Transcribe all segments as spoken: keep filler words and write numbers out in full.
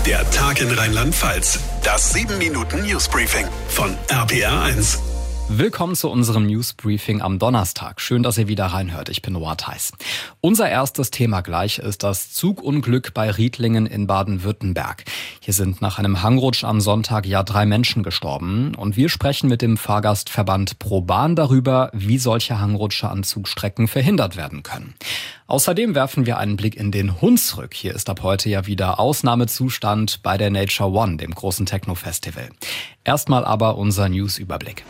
Der Tag in Rheinland-Pfalz. Das sieben Minuten Newsbriefing von R P R eins. Willkommen zu unserem Newsbriefing am Donnerstag. Schön, dass ihr wieder reinhört. Ich bin Noah Theis. Unser erstes Thema gleich ist das Zugunglück bei Riedlingen in Baden-Württemberg. Hier sind nach einem Hangrutsch am Sonntag ja drei Menschen gestorben. Und wir sprechen mit dem Fahrgastverband ProBahn darüber, wie solche Hangrutsche an Zugstrecken verhindert werden können. Außerdem werfen wir einen Blick in den Hunsrück. Hier ist ab heute ja wieder Ausnahmezustand bei der Nature One, dem großen Techno-Festival. Erstmal aber unser News-Überblick.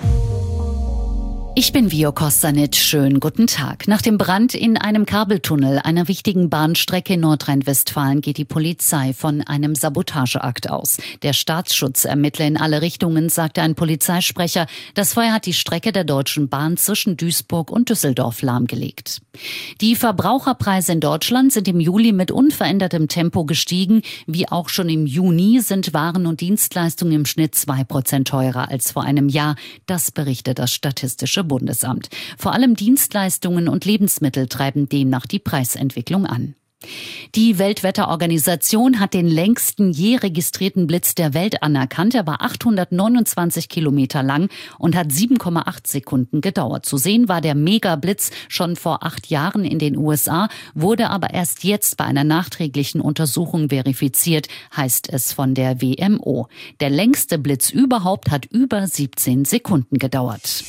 Ich bin Vio Kostanic. Schönen guten Tag. Nach dem Brand in einem Kabeltunnel einer wichtigen Bahnstrecke in Nordrhein-Westfalen geht die Polizei von einem Sabotageakt aus. Der Staatsschutz ermittle in alle Richtungen, sagte ein Polizeisprecher. Das Feuer hat die Strecke der Deutschen Bahn zwischen Duisburg und Düsseldorf lahmgelegt. Die Verbraucherpreise in Deutschland sind im Juli mit unverändertem Tempo gestiegen. Wie auch schon im Juni sind Waren und Dienstleistungen im Schnitt zwei Prozent teurer als vor einem Jahr. Das berichtet das Statistische Bundesamt. Vor allem Dienstleistungen und Lebensmittel treiben demnach die Preisentwicklung an. Die Weltwetterorganisation hat den längsten je registrierten Blitz der Welt anerkannt. Er war achthundertneunundzwanzig Kilometer lang und hat sieben Komma acht Sekunden gedauert. Zu sehen war der Megablitz schon vor acht Jahren in den U S A, wurde aber erst jetzt bei einer nachträglichen Untersuchung verifiziert, heißt es von der W M O. Der längste Blitz überhaupt hat über siebzehn Sekunden gedauert.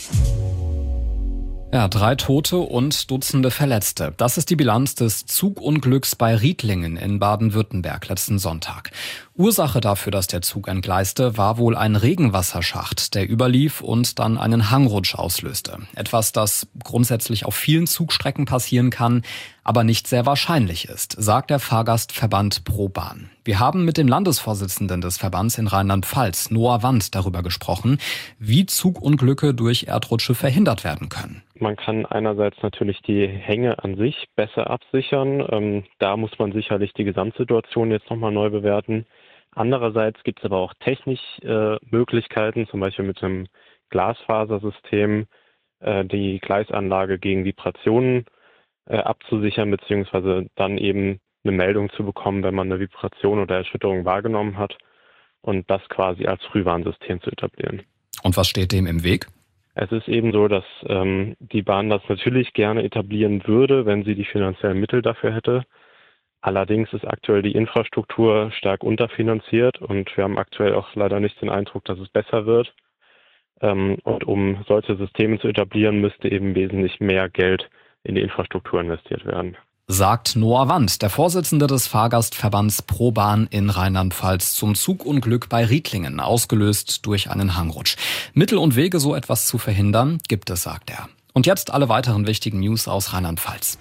Ja, drei Tote und Dutzende Verletzte. Das ist die Bilanz des Zugunglücks bei Riedlingen in Baden-Württemberg letzten Sonntag. Ursache dafür, dass der Zug entgleiste, war wohl ein Regenwasserschacht, der überlief und dann einen Hangrutsch auslöste. Etwas, das grundsätzlich auf vielen Zugstrecken passieren kann, aber nicht sehr wahrscheinlich ist, sagt der Fahrgastverband ProBahn. Wir haben mit dem Landesvorsitzenden des Verbands in Rheinland-Pfalz, Noah Wandt, darüber gesprochen, wie Zugunglücke durch Erdrutsche verhindert werden können. Man kann einerseits natürlich die Hänge an sich besser absichern. Ähm, da muss man sicherlich die Gesamtsituation jetzt nochmal neu bewerten. Andererseits gibt es aber auch technisch äh, Möglichkeiten, zum Beispiel mit einem Glasfasersystem äh, die Gleisanlage gegen Vibrationen äh, abzusichern, beziehungsweise dann eben eine Meldung zu bekommen, wenn man eine Vibration oder Erschütterung wahrgenommen hat und das quasi als Frühwarnsystem zu etablieren. Und was steht dem im Weg? Es ist eben so, dass ähm, die Bahn das natürlich gerne etablieren würde, wenn sie die finanziellen Mittel dafür hätte. Allerdings ist aktuell die Infrastruktur stark unterfinanziert und wir haben aktuell auch leider nicht den Eindruck, dass es besser wird. Ähm, und um solche Systeme zu etablieren, müsste eben wesentlich mehr Geld in die Infrastruktur investiert werden. Sagt Noah Wandt, der Vorsitzende des Fahrgastverbands ProBahn in Rheinland-Pfalz zum Zugunglück bei Riedlingen, ausgelöst durch einen Hangrutsch. Mittel und Wege, so etwas zu verhindern, gibt es, sagt er. Und jetzt alle weiteren wichtigen News aus Rheinland-Pfalz.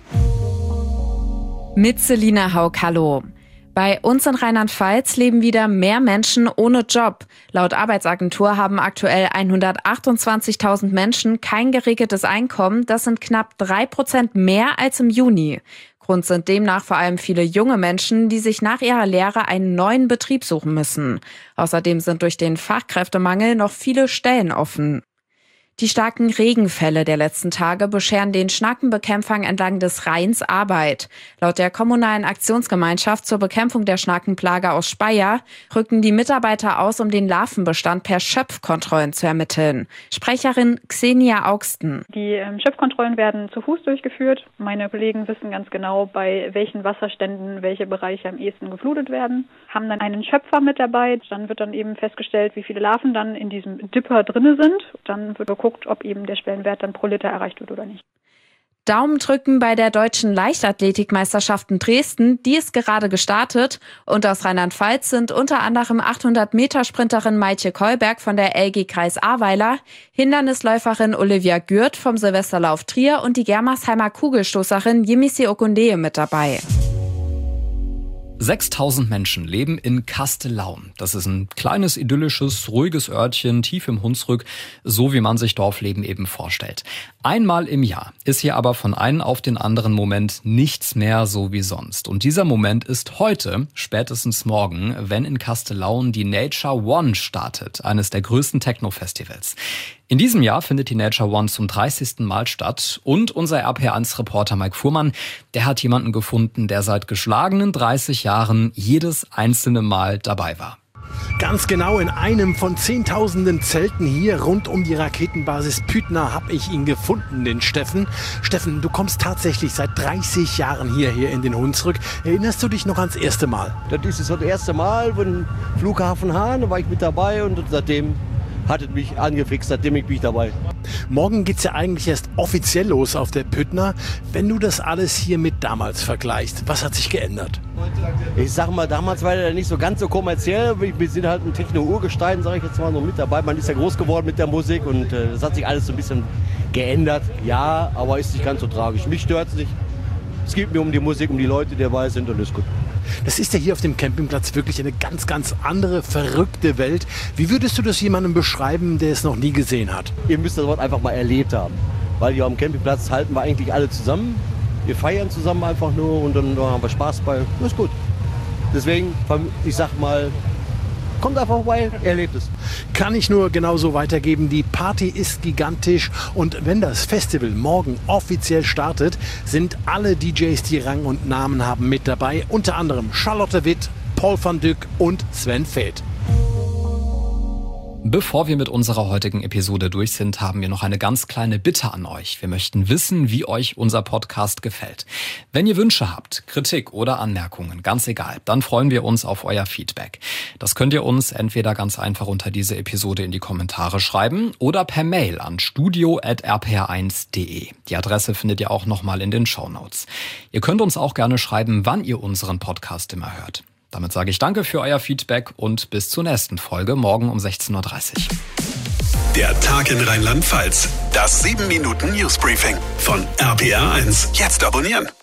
Mit Selina Haug, hallo. Bei uns in Rheinland-Pfalz leben wieder mehr Menschen ohne Job. Laut Arbeitsagentur haben aktuell hundertachtundzwanzigtausend Menschen kein geregeltes Einkommen. Das sind knapp drei Prozent mehr als im Juni. Grund sind demnach vor allem viele junge Menschen, die sich nach ihrer Lehre einen neuen Betrieb suchen müssen. Außerdem sind durch den Fachkräftemangel noch viele Stellen offen. Die starken Regenfälle der letzten Tage bescheren den Schnackenbekämpfern entlang des Rheins Arbeit. Laut der kommunalen Aktionsgemeinschaft zur Bekämpfung der Schnackenplage aus Speyer rücken die Mitarbeiter aus, um den Larvenbestand per Schöpfkontrollen zu ermitteln. Sprecherin Xenia Augsten. Die ähm, Schöpfkontrollen werden zu Fuß durchgeführt. Meine Kollegen wissen ganz genau, bei welchen Wasserständen welche Bereiche am ehesten geflutet werden. Haben dann einen Schöpfer mit dabei. Dann wird dann eben festgestellt, wie viele Larven dann in diesem Dipper drinne sind. Dann wird geguckt, ob eben der Schwellenwert dann pro Liter erreicht wird oder nicht. Daumen drücken bei der deutschen Leichtathletikmeisterschaft in Dresden. Die ist gerade gestartet. Und aus Rheinland-Pfalz sind unter anderem achthundert-Meter-Sprinterin Maitje Kolberg von der L G Kreis Ahrweiler, Hindernisläuferin Olivia Gürt vom Silvesterlauf Trier und die Germersheimer Kugelstoßerin Yimisi Okundeye mit dabei. sechstausend Menschen leben in Kastellaun. Das ist ein kleines, idyllisches, ruhiges Örtchen tief im Hunsrück, so wie man sich Dorfleben eben vorstellt. Einmal im Jahr ist hier aber von einem auf den anderen Moment nichts mehr so wie sonst. Und dieser Moment ist heute, spätestens morgen, wenn in Kastellaun die Nature One startet, eines der größten Techno-Festivals. In diesem Jahr findet die Nature One zum dreißigsten Mal statt und unser R P R eins Reporter Mike Fuhrmann, der hat jemanden gefunden, der seit geschlagenen dreißig Jahren jedes einzelne Mal dabei war. Ganz genau, in einem von zehntausenden Zelten hier rund um die Raketenbasis Püttner habe ich ihn gefunden, den Steffen. Steffen, du kommst tatsächlich seit dreißig Jahren hierher in den Hunsrück. Erinnerst du dich noch ans erste Mal? Das ist das erste Mal, beim Flughafen Hahn, da war ich mit dabei und seitdem hat es mich angefixt, seitdem ich bin ich dabei. Morgen geht's ja eigentlich erst offiziell los auf der Püttner. Wenn du das alles hier mit damals vergleichst, was hat sich geändert? Ich sag mal, damals war der nicht so ganz so kommerziell. Wir sind halt ein Techno-Urgestein, sage ich jetzt mal, so mit dabei. Man ist ja groß geworden mit der Musik und äh, das hat sich alles so ein bisschen geändert. Ja, aber ist nicht ganz so tragisch. Mich stört's nicht. Es geht mir um die Musik, um die Leute, die dabei sind und ist gut. Das ist ja hier auf dem Campingplatz wirklich eine ganz, ganz andere, verrückte Welt. Wie würdest du das jemandem beschreiben, der es noch nie gesehen hat? Ihr müsst das Wort einfach mal erlebt haben. Weil hier am Campingplatz halten wir eigentlich alle zusammen. Wir feiern zusammen einfach nur und dann haben wir Spaß bei. Das ist gut. Deswegen, ich sag mal, kommt einfach vorbei, erlebt es. Kann ich nur genauso weitergeben. Die Party ist gigantisch und wenn das Festival morgen offiziell startet, sind alle D Js, die Rang und Namen haben, mit dabei. Unter anderem Charlotte Witt, Paul van Dyk und Sven Väth. Bevor wir mit unserer heutigen Episode durch sind, haben wir noch eine ganz kleine Bitte an euch. Wir möchten wissen, wie euch unser Podcast gefällt. Wenn ihr Wünsche habt, Kritik oder Anmerkungen, ganz egal, dann freuen wir uns auf euer Feedback. Das könnt ihr uns entweder ganz einfach unter diese Episode in die Kommentare schreiben oder per Mail an studio at r p r eins punkt d e. Die Adresse findet ihr auch nochmal in den Shownotes. Ihr könnt uns auch gerne schreiben, wann ihr unseren Podcast immer hört. Damit sage ich danke für euer Feedback und bis zur nächsten Folge morgen um sechzehn Uhr dreißig. Der Tag in Rheinland-Pfalz. Das sieben Minuten Newsbriefing von R P R eins. Jetzt abonnieren.